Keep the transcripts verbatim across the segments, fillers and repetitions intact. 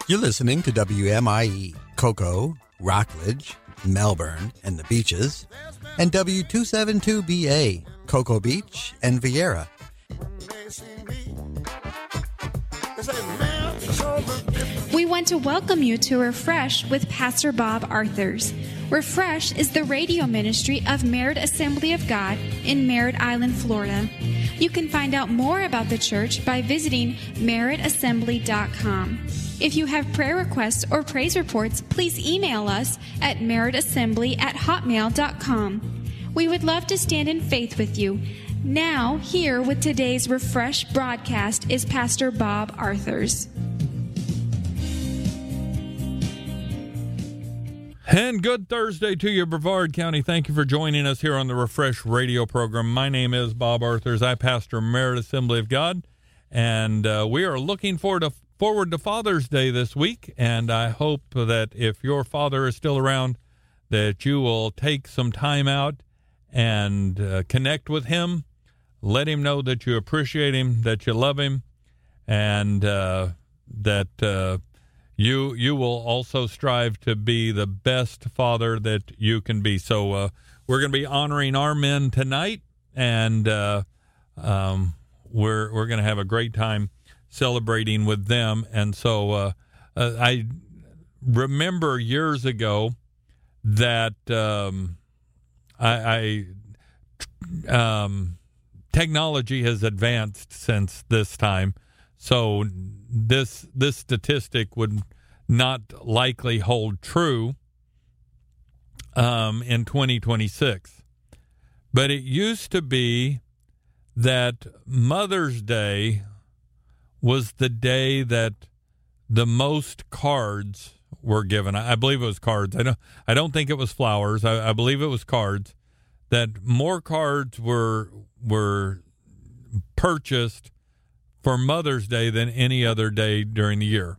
You're listening to W M I E, Cocoa, Rockledge, Melbourne, and the Beaches, and W two seventy-two B A, Cocoa Beach and Vieira. We want to welcome you to Refresh with Pastor Bob Arthurs. Refresh is the radio ministry of Merritt Assembly of God in Merritt Island, Florida. You can find out more about the church by visiting merritt assembly dot com. If you have prayer requests or praise reports, please email us at merrittassembly at hotmail dot com. We would love to stand in faith with you. Now, here with today's Refresh broadcast is Pastor Bob Arthurs. And good Thursday to you, Brevard County. Thank you for joining us here on the Refresh radio program. My name is Bob Arthurs. I pastor Merritt Assembly of God, and uh, we are looking forward to, forward to Father's Day this week, and I hope that if your father is still around, that you will take some time out and uh, connect with him, let him know that you appreciate him, that you love him, and uh, that uh, You you will also strive to be the best father that you can be. So uh, we're going to be honoring our men tonight, and uh, um, we're we're going to have a great time celebrating with them. And so uh, uh, I remember years ago that um, I, I um, technology has advanced since this time. So this this statistic would not likely hold true um, in twenty twenty-six. But it used to be that Mother's Day was the day that the most cards were given. I believe it was cards. I don't, I don't think it was flowers. I, I believe it was cards. That more cards were were purchased for Mother's Day than any other day during the year.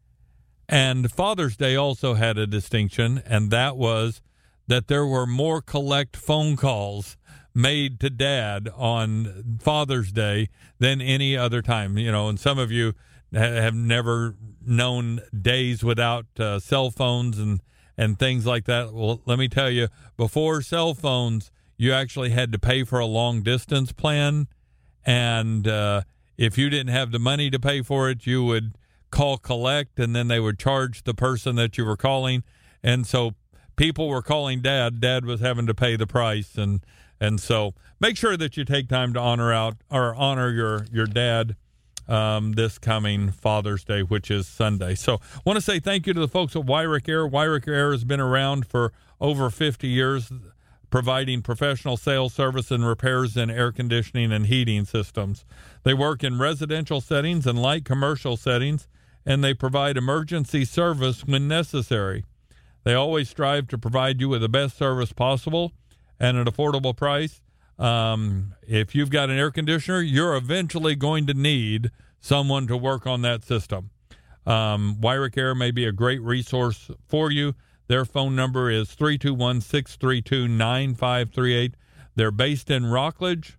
And Father's Day also had a distinction, and that was that there were more collect phone calls made to Dad on Father's Day than any other time. You know, and some of you have never known days without uh, cell phones and, and things like that. Well, let me tell you, before cell phones, you actually had to pay for a long-distance plan, and uh if you didn't have the money to pay for it, you would call collect, and then they would charge the person that you were calling. And so people were calling Dad. Dad was having to pay the price. And and so make sure that you take time to honor out or honor your, your dad um, this coming Father's Day, which is Sunday. So I want to say thank you to the folks at Wyrick Air. Wyrick Air has been around for over fifty years, providing professional sales service and repairs in air conditioning and heating systems. They work in residential settings and light commercial settings, and they provide emergency service when necessary. They always strive to provide you with the best service possible at an affordable price. Um, if you've got an air conditioner, you're eventually going to need someone to work on that system. Um, Wyrick Air may be a great resource for you. Their phone number is three two one, six three two, nine five three eight. They're based in Rockledge.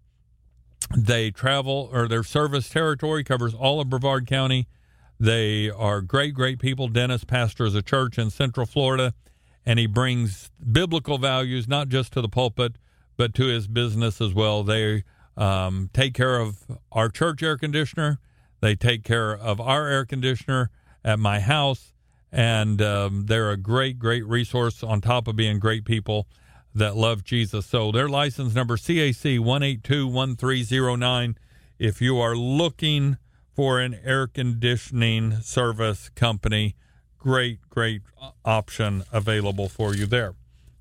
They travel, or their service territory covers all of Brevard County. They are great, great people. Dennis pastors a church in Central Florida, and he brings biblical values not just to the pulpit, but to his business as well. They um, take care of our church air conditioner. They take care of our air conditioner at my house. And um, they're a great, great resource on top of being great people that love Jesus. So their license number, C A C one eight two one three zero nine, if you are looking for an air conditioning service company, great, great option available for you there.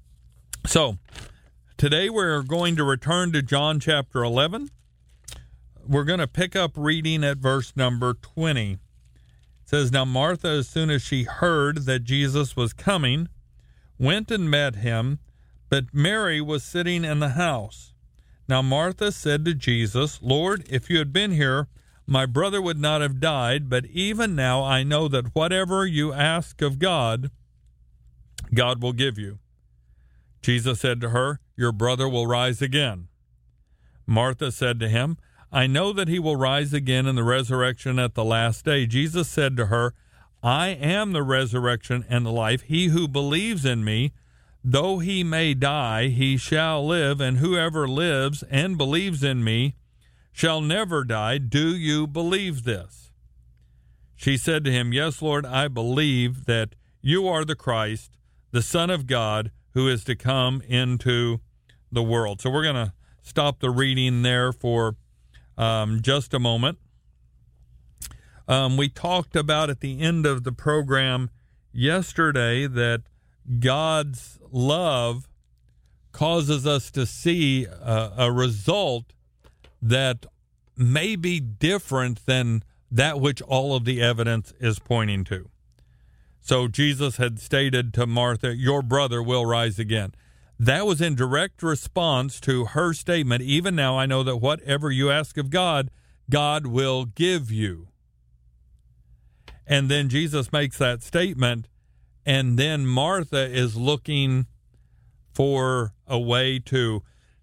So today we're going to return to John chapter eleven. We're going to pick up reading at verse number twenty. It says, Now Martha, as soon as she heard that Jesus was coming, went and met him, but Mary was sitting in the house. Now Martha said to Jesus, Lord, if you had been here, my brother would not have died, but even now I know that whatever you ask of God, God will give you. Jesus said to her, Your brother will rise again. Martha said to him, I know that he will rise again in the resurrection at the last day. Jesus said to her, I am the resurrection and the life. He who believes in me, though he may die, he shall live, and whoever lives and believes in me shall never die. Do you believe this? She said to him, Yes, Lord, I believe that you are the Christ, the Son of God, who is to come into the world. So we're going to stop the reading there for um, just a moment. Um, we talked about at the end of the program yesterday that God's love causes us to see a, a result that may be different than that which all of the evidence is pointing to. So Jesus had stated to Martha, your brother will rise again. That was in direct response to her statement, even now I know that whatever you ask of God, God will give you. And then Jesus makes that statement, and then Martha is looking for a way to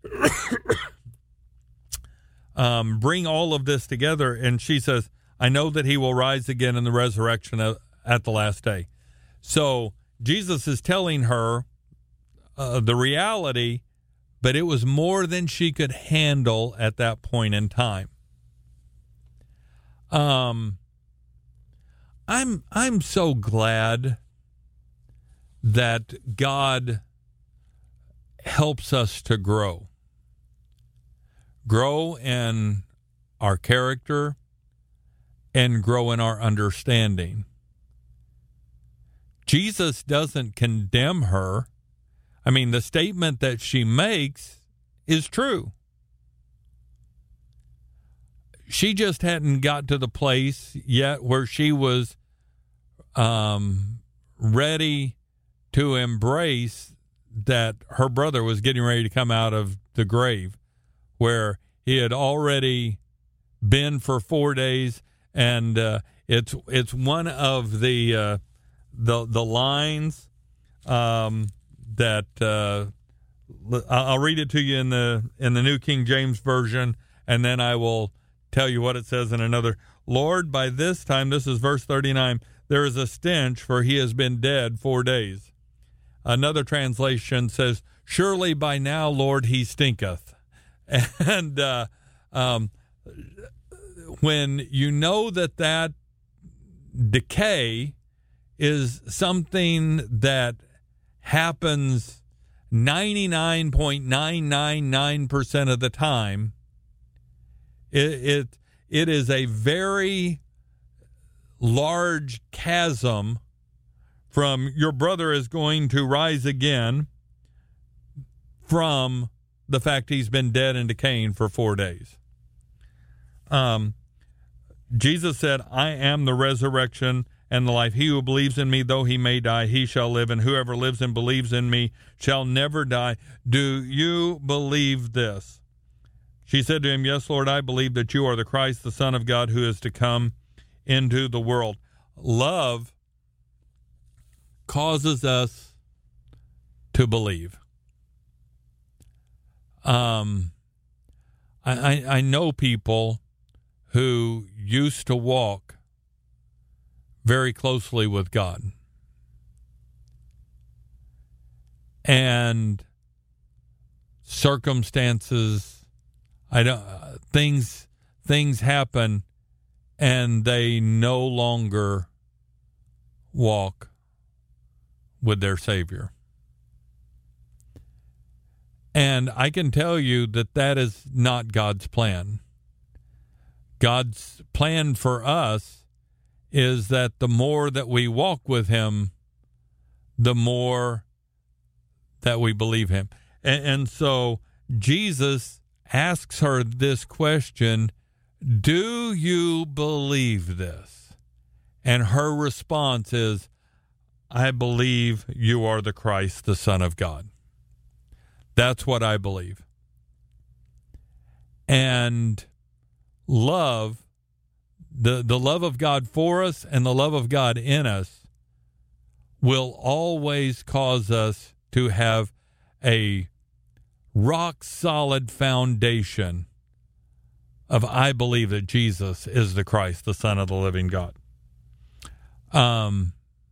um, bring all of this together. And she says, I know that he will rise again in the resurrection at the last day. So Jesus is telling her uh, the reality, but it was more than she could handle at that point in time. Um, I'm I'm so glad that God helps us to grow. Grow in our character and grow in our understanding. Jesus doesn't condemn her. I mean, the statement that she makes is true. She just hadn't got to the place yet where she was um, ready to embrace that her brother was getting ready to come out of the grave, where he had already been for four days, and uh, it's it's one of the uh, the the lines um, that uh, I'll read it to you in the in the New King James Version, and then I will tell you what it says in another. Lord, by this time, this is verse thirty-nine, there is a stench, for he has been dead four days. Another translation says, surely by now, Lord, he stinketh. And uh, um, when you know that that decay is something that happens ninety-nine point nine nine nine percent of the time, it, it it is a very large chasm from your brother is going to rise again from the fact he's been dead and decaying for four days. Um, Jesus said, I am the resurrection and the life. He who believes in me, though he may die, he shall live, and whoever lives and believes in me shall never die. Do you believe this? She said to him, yes, Lord, I believe that you are the Christ, the Son of God, who is to come into the world. Love causes us to believe. Um, I, I, I know people who used to walk very closely with God. And circumstances, I don't, uh, things, things happen, and they no longer walk with their Savior. And I can tell you that that is not God's plan. God's plan for us is that the more that we walk with him, the more that we believe him. And, and so Jesus asks her this question, do you believe this? And her response is, I believe you are the Christ, the Son of God. That's what I believe. And love, the, the love of God for us and the love of God in us will always cause us to have a rock-solid foundation of I believe that Jesus is the Christ, the Son of the living God. Um,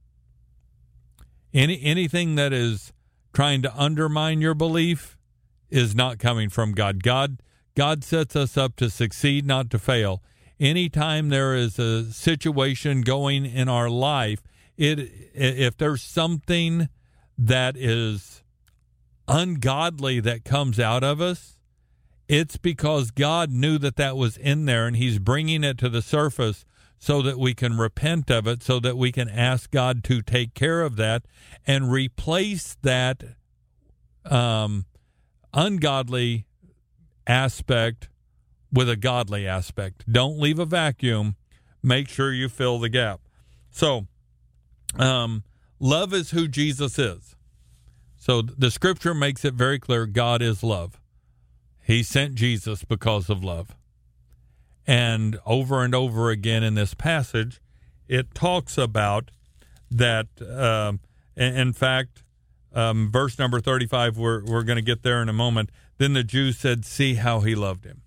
any anything that is trying to undermine your belief is not coming from God. God God sets us up to succeed, not to fail. Anytime there is a situation going in our life, it if there's something that is ungodly that comes out of us, it's because God knew that that was in there, and he's bringing it to the surface so that we can repent of it, so that we can ask God to take care of that and replace that um, ungodly aspect with a godly aspect. Don't leave a vacuum. Make sure you fill the gap. So, um, love is who Jesus is. So the scripture makes it very clear God is love. He sent Jesus because of love. And over and over again in this passage, it talks about that. Um, in fact, um, verse number thirty-five, we're, we're going to get there in a moment. Then the Jews said, see how he loved him.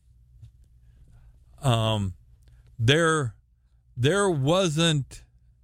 Um, there, there wasn't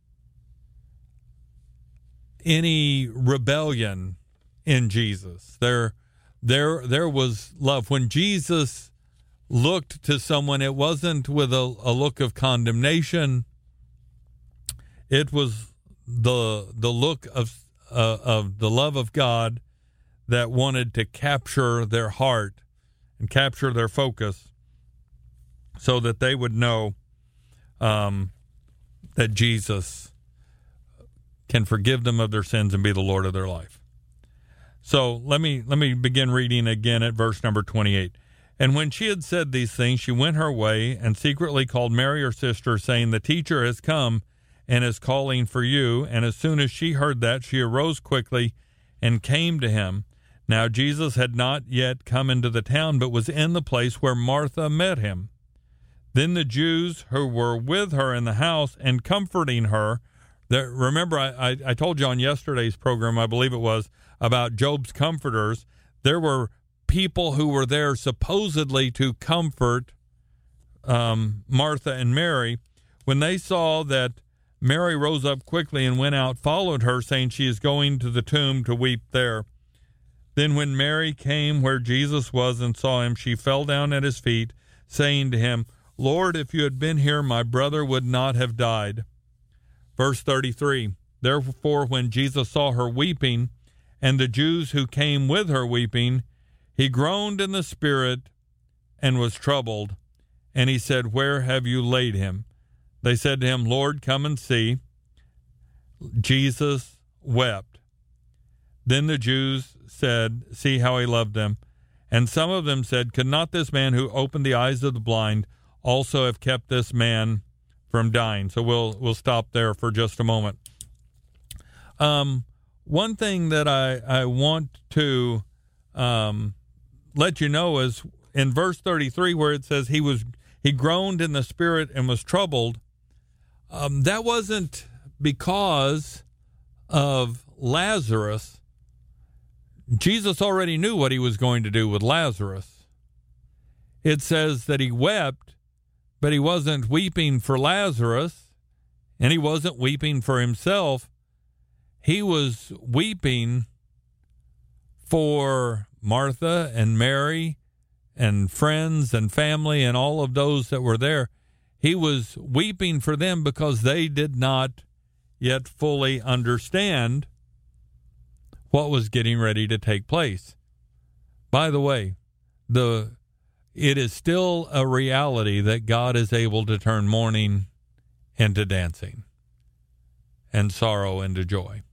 any rebellion in Jesus. There, there, there was love. When Jesus looked to someone, it wasn't with a, a look of condemnation. It was the the look of uh, of the love of God that wanted to capture their heart and capture their focus, so that they would know um, that Jesus can forgive them of their sins and be the Lord of their life. So let me let me begin reading again at verse number twenty-eight. And when she had said these things, she went her way and secretly called Mary her sister, saying, the teacher has come and is calling for you. And as soon as she heard that, she arose quickly and came to him. Now Jesus had not yet come into the town, but was in the place where Martha met him. Then the Jews who were with her in the house and comforting her, that, remember I, I, I told you on yesterday's program, I believe it was, about Job's comforters. There were people who were there supposedly to comfort um, Martha and Mary. When they saw that Mary rose up quickly and went out, followed her, saying she is going to the tomb to weep there. Then when Mary came where Jesus was and saw him, she fell down at his feet, saying to him, Lord, if you had been here, my brother would not have died. Verse thirty-three, therefore when Jesus saw her weeping, and the Jews who came with her weeping, he groaned in the spirit and was troubled. And he said, where have you laid him? They said to him, Lord, come and see. Jesus wept. Then the Jews said, see how he loved them. And some of them said, could not this man who opened the eyes of the blind also have kept this man from dying? So we'll we'll stop there for just a moment. Um, one thing that I, I want to um, let you know is in verse thirty-three, where it says he was he groaned in the spirit and was troubled. Um, that wasn't because of Lazarus. Jesus already knew what he was going to do with Lazarus. It says that he wept, but he wasn't weeping for Lazarus, and he wasn't weeping for himself. He was weeping for Martha and Mary and friends and family and all of those that were there. He was weeping for them because they did not yet fully understand what was getting ready to take place. By the way, the it is still a reality that God is able to turn mourning into dancing and sorrow into joy.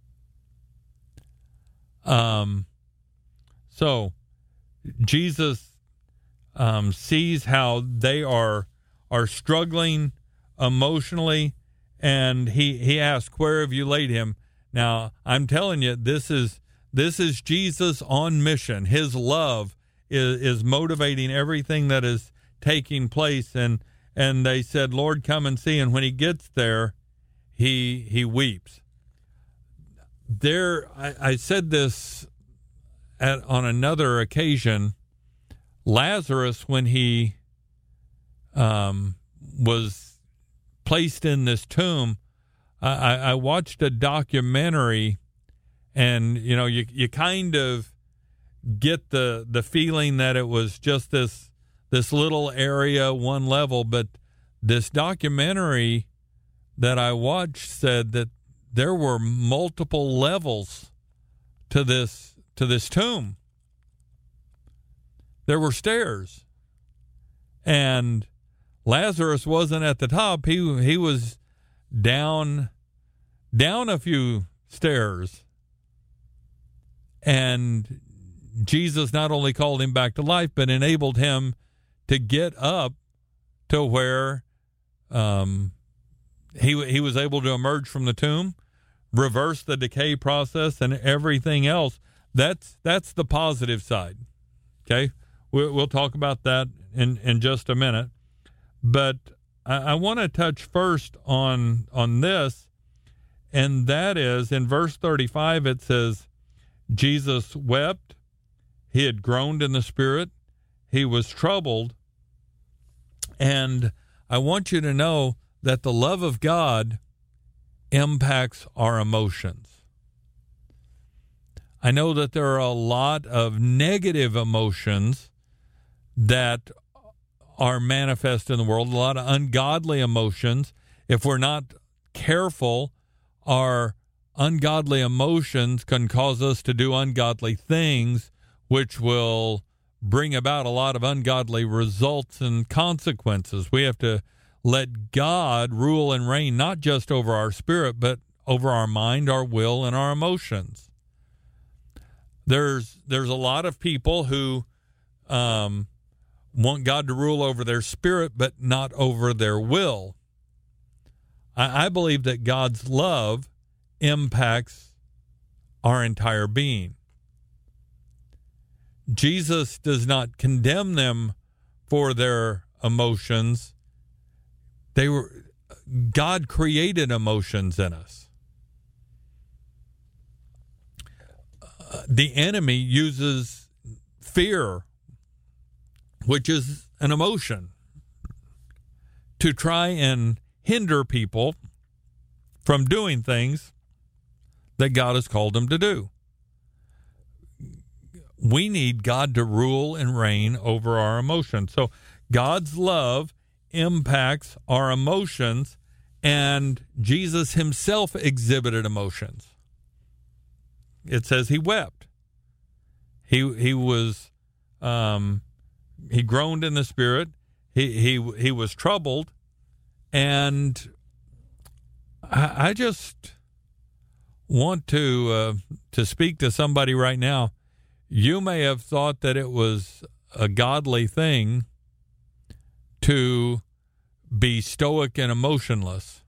Um, so Jesus um, sees how they are are struggling emotionally, and he he asks, "Where have you laid him?" Now, I'm telling you, this is this is Jesus on mission. His love is is motivating everything that is taking place, and and they said, "Lord, come and see." And when he gets there, he he weeps. There, I, I said this at on another occasion. Lazarus, when he um, was placed in this tomb, I, I watched a documentary, and you know, you you kind of get the the feeling that it was just this this little area, one level, but this documentary that I watched said that there were multiple levels to this to this tomb. There were stairs, and Lazarus wasn't at the top. He he was down down a few stairs, and Jesus not only called him back to life, but enabled him to get up to where um, he he was able to emerge from the tomb, reverse the decay process, and everything else. That's that's the positive side. Okay, we'll, we'll talk about that in, in just a minute, but I, I want to touch first on on this, and that is in verse thirty-five. It says, Jesus wept. He had groaned in the spirit. He was troubled. And I want you to know that the love of God impacts our emotions. I know that there are a lot of negative emotions that are manifest in the world, a lot of ungodly emotions. If we're not careful, our ungodly emotions can cause us to do ungodly things, which will bring about a lot of ungodly results and consequences. We have to let God rule and reign, not just over our spirit, but over our mind, our will, and our emotions. There's there's a lot of people who um, want God to rule over their spirit, but not over their will. I, I believe that God's love impacts our entire being. Jesus does not condemn them for their emotions. They were God created emotions in us. Uh, the enemy uses fear, which is an emotion, to try and hinder people from doing things that God has called them to do. We need God to rule and reign over our emotions. So God's love impacts our emotions, and Jesus himself exhibited emotions. It says he wept. He he was um, he groaned in the spirit. He he he was troubled, and I, I just want to uh, to speak to somebody right now. You may have thought that it was a godly thing to be stoic and emotionless.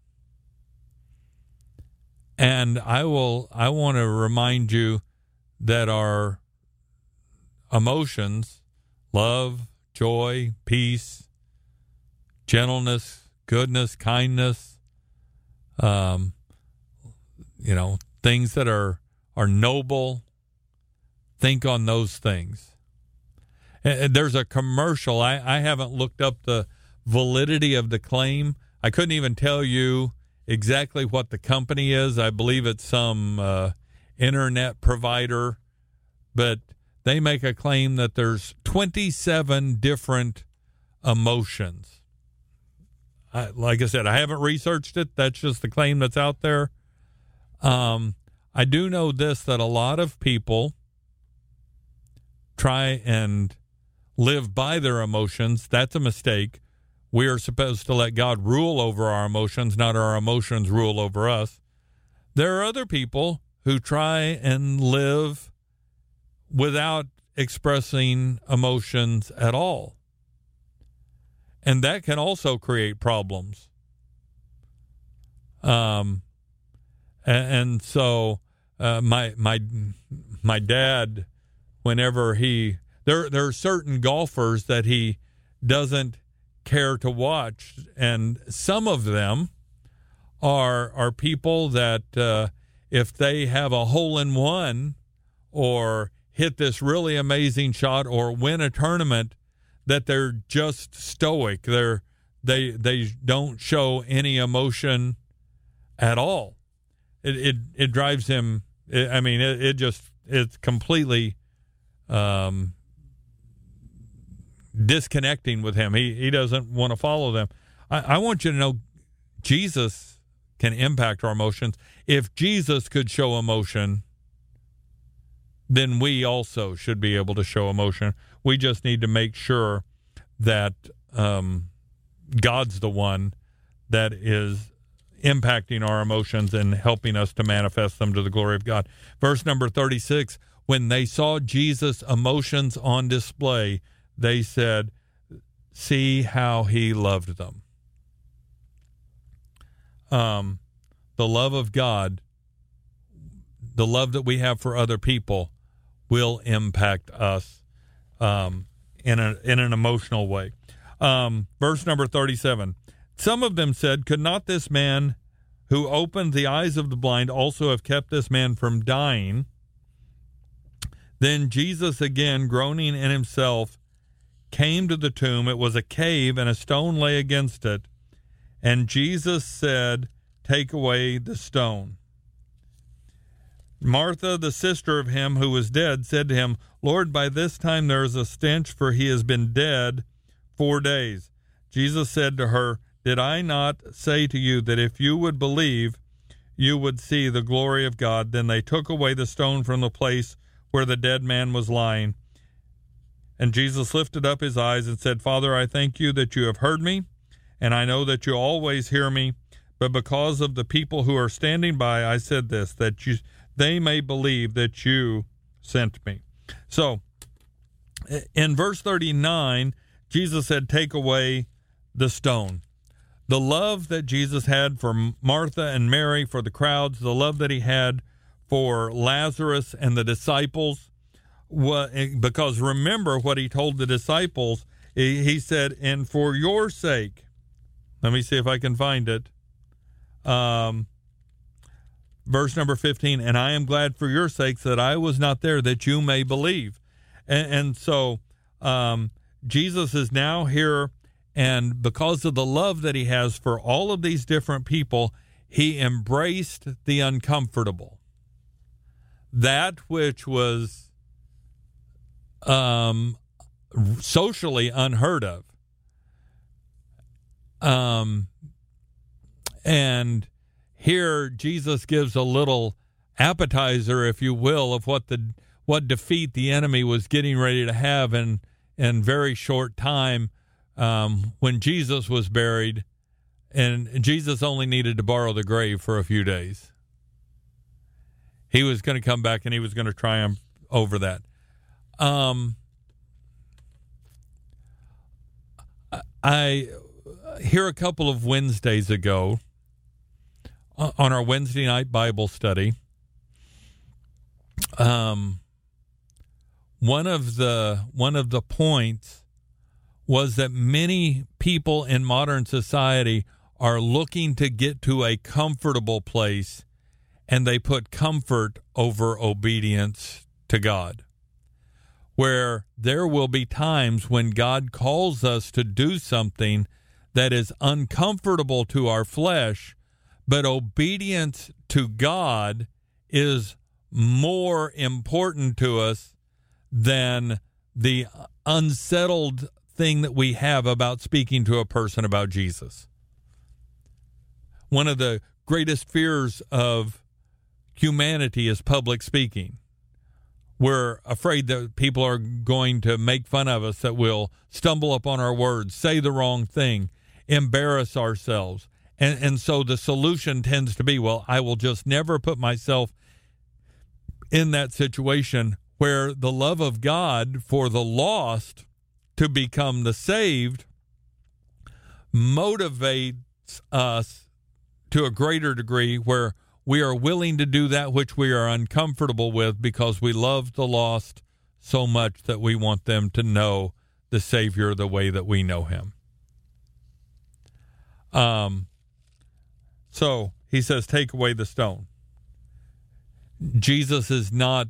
And I will I want to remind you that our emotions, love, joy, peace, gentleness, goodness, kindness, um, you know, things that are, are noble, think on those things. There's a commercial. I, I haven't looked up the validity of the claim. I couldn't even tell you exactly what the company is. I believe it's some uh, internet provider, but they make a claim that there's twenty-seven different emotions. I, like I said, I haven't researched it. That's just the claim that's out there. Um, I do know this, that a lot of people try and live by their emotions. That's a mistake. We are supposed to let God rule over our emotions, not our emotions rule over us. There are other people who try and live without expressing emotions at all. And that can also create problems. Um, and, and so uh, my my my dad, whenever he there there are certain golfers that he doesn't care to watch, and some of them are are people that uh, if they have a hole in one or hit this really amazing shot or win a tournament, that they're just stoic. They're they they don't show any emotion at all. It it, it drives him. It, I mean, it, it just it's completely um, disconnecting with him. He he doesn't want to follow them. I, I want you to know, Jesus can impact our emotions. If Jesus could show emotion, then we also should be able to show emotion. We just need to make sure that um, God's the one that is impacting our emotions and helping us to manifest them to the glory of God. Verse number thirty-six, when they saw Jesus' emotions on display, they said, see how he loved them. Um, the love of God, the love that we have for other people, will impact us um, in a in an emotional way. Um, verse number thirty-seven. Some of them said, could not this man who opened the eyes of the blind also have kept this man from dying? Then Jesus, again groaning in himself, came to the tomb. It was a cave, and a stone lay against it. And Jesus said, take away the stone. Martha, the sister of him who was dead, said to him, Lord, by this time there is a stench, for he has been dead four days. Jesus said to her, did I not say to you that if you would believe, you would see the glory of God? Then they took away the stone from the place where the dead man was lying. And Jesus lifted up his eyes and said, Father, I thank you that you have heard me, and I know that you always hear me. But because of the people who are standing by, I said this, that you they may believe that you sent me. So, in verse thirty-nine, Jesus said, take away the stone. The love that Jesus had for Martha and Mary, for the crowds, the love that he had for Lazarus and the disciples, what, because remember what he told the disciples, he, he said, and for your sake, let me see if I can find it. Um, verse number fifteen, and I am glad for your sakes that I was not there, that you may believe. And, and so um, Jesus is now here, and because of the love that he has for all of these different people, he embraced the uncomfortable. That which was um, socially unheard of. Um, and here Jesus gives a little appetizer, if you will, of what the what defeat the enemy was getting ready to have in in very short time. Um, when Jesus was buried, and Jesus only needed to borrow the grave for a few days. He was going to come back, and he was going to triumph over that. Um, I here a couple of Wednesdays ago, on our Wednesday night Bible study, um, one of the one of the points was that many people in modern society are looking to get to a comfortable place, and they put comfort over obedience to God. Where there will be times when God calls us to do something that is uncomfortable to our flesh, but obedience to God is more important to us than the unsettled thing that we have about speaking to a person about Jesus. One of the greatest fears of humanity is public speaking. We're afraid that people are going to make fun of us, that we'll stumble upon our words, say the wrong thing, embarrass ourselves. And, and so the solution tends to be, well, I will just never put myself in that situation, where the love of God for the lost to become the saved motivates us to a greater degree, where we are willing to do that which we are uncomfortable with because we love the lost so much that we want them to know the Savior the way that we know him. Um. So he says, take away the stone. Jesus is not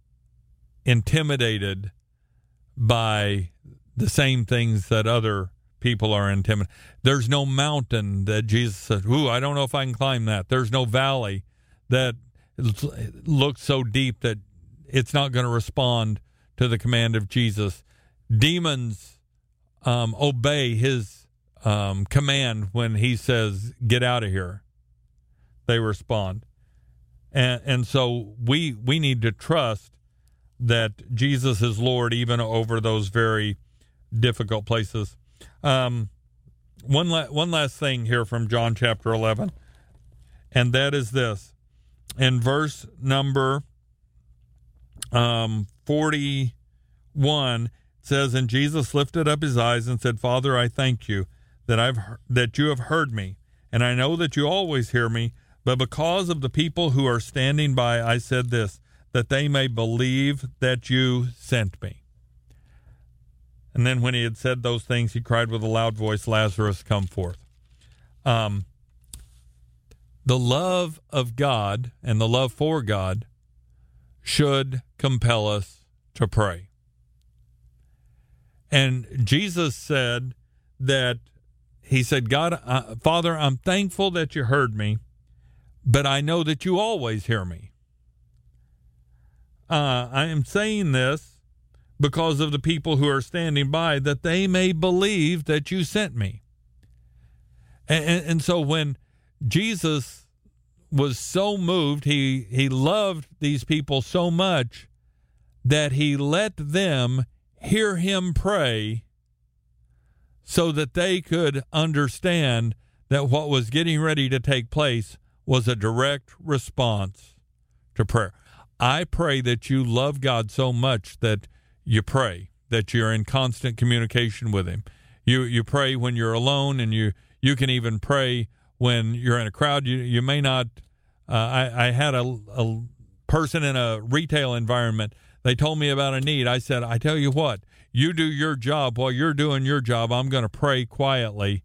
intimidated by the same things that other people are intimidated. There's no mountain that Jesus said, ooh, I don't know if I can climb that. There's no valley that looks so deep that it's not going to respond to the command of Jesus. Demons um, obey his um, command when he says, get out of here. They respond. And, and so we we need to trust that Jesus is Lord even over those very difficult places. Um, one, la- one last thing here from John chapter eleven, and that is this. In verse number um, forty-one, it says, and Jesus lifted up his eyes and said, Father, I thank you that I've that you have heard me, and I know that you always hear me, but because of the people who are standing by, I said this, that they may believe that you sent me. And then when he had said those things, he cried with a loud voice, Lazarus, come forth. Um, the love of God and the love for God should compel us to pray. And Jesus said that, he said, God, uh, Father, I'm thankful that you heard me, but I know that you always hear me. Uh, I am saying this because of the people who are standing by, that they may believe that you sent me. And, and, and so when Jesus was so moved, he, he loved these people so much that he let them hear him pray so that they could understand that what was getting ready to take place was a direct response to prayer. I pray that you love God so much that you pray, that you're in constant communication with him. You you pray when you're alone, and you, you can even pray when you're in a crowd. You you may not, uh, I, I had a, a person in a retail environment. They told me about a need. I said, I tell you what, you do your job. While you're doing your job, I'm going to pray quietly.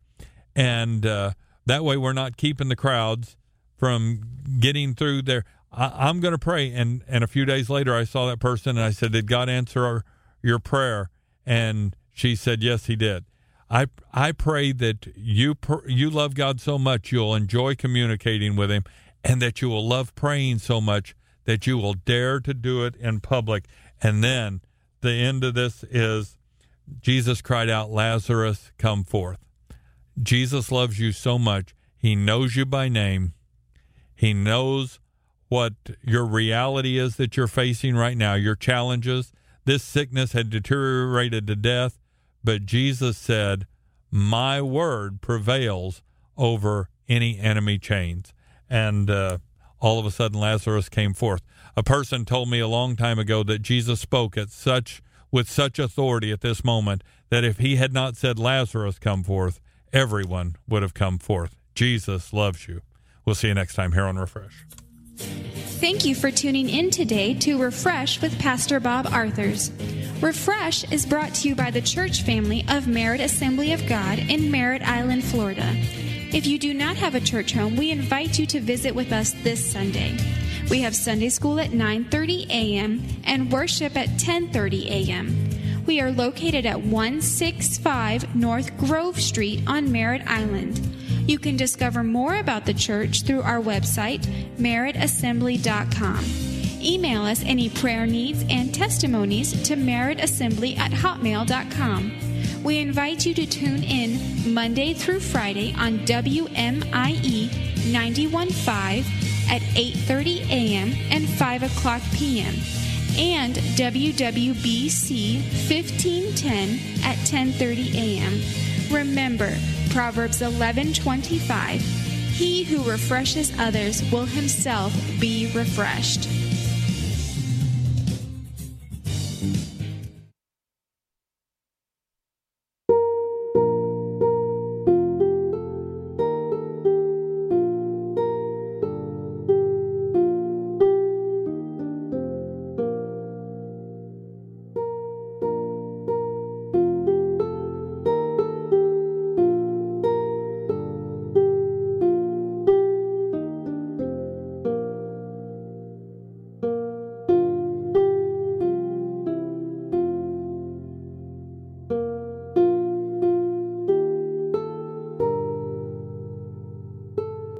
And uh, that way we're not keeping the crowds from getting through there. I, I'm going to pray. And, and a few days later, I saw that person, and I said, did God answer our, your prayer? And she said, yes, he did. I I pray that you pr- you love God so much you'll enjoy communicating with him, and that you will love praying so much that you will dare to do it in public. And then the end of this is Jesus cried out, Lazarus, come forth. Jesus loves you so much. He knows you by name. He knows what your reality is that you're facing right now, your challenges. This sickness had deteriorated to death, but Jesus said, my word prevails over any enemy chains. And uh, all of a sudden, Lazarus came forth. A person told me a long time ago that Jesus spoke at such with such authority at this moment that if he had not said, Lazarus, come forth, everyone would have come forth. Jesus loves you. We'll see you next time here on Refresh. Thank you for tuning in today to Refresh with Pastor Bob Arthurs. Refresh is brought to you by the church family of Merritt Assembly of God in Merritt Island, Florida. If you do not have a church home, we invite you to visit with us this Sunday. We have Sunday school at nine thirty a.m. and worship at ten thirty a.m. We are located at one sixty-five North Grove Street on Merritt Island. You can discover more about the church through our website, merritt assembly dot com. Email us any prayer needs and testimonies to merrittassembly at hotmail dot com. We invite you to tune in Monday through Friday on W M I E ninety-one point five at eight thirty a.m. and five o'clock p.m. and W W B C fifteen ten at ten thirty a.m. Remember, Proverbs eleven twenty-five, he who refreshes others will himself be refreshed.